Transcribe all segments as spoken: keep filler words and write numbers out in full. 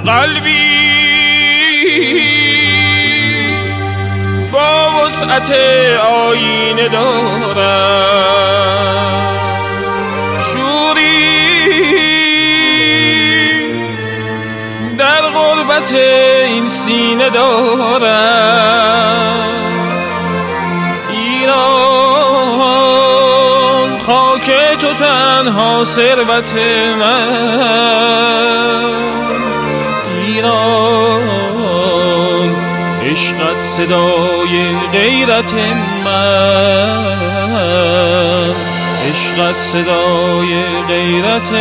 قلبی با وسعت آینه دارم، شوری در غربت این سینه دارم. ایران خاک تو تنها ثروت من، ایران عشقت صدای غیرت من، عشقت صدای غیرت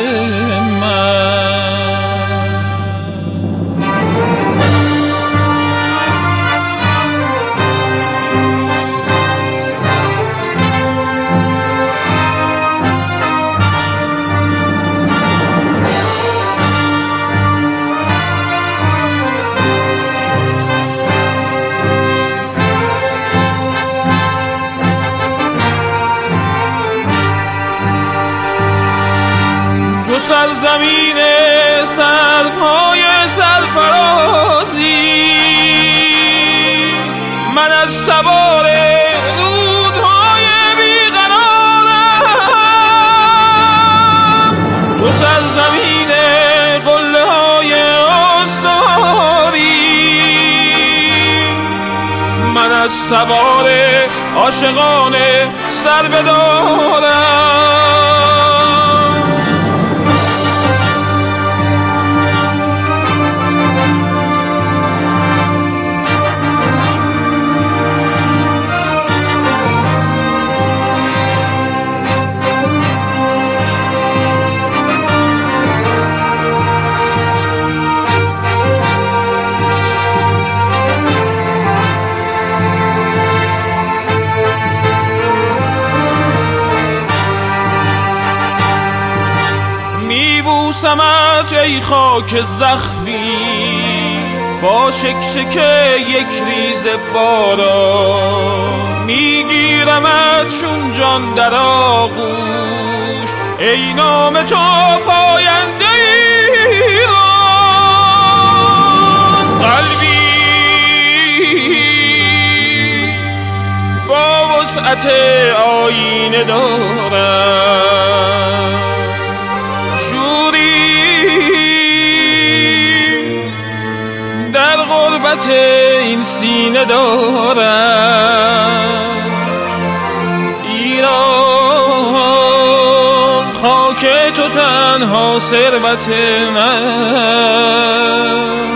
من. سرزمین سرپای سرفرازی، من از تبار رودهای بیقرارم، جو سرزمین قله های استواری، من از تبار عاشقان سر بدارم. میبوسمت ای خاک زخمی با شکشک یک ریز باران، میگیرمت چون جان در آغوش ای نام تو پاینده ایران. قلبی با وسعت آینه دارم، در غربت این سینه دارم. ایران خاک تو تنها ثروت من،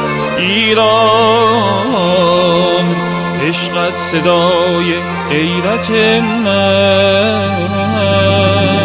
ایران عشقت صدای غیرت من.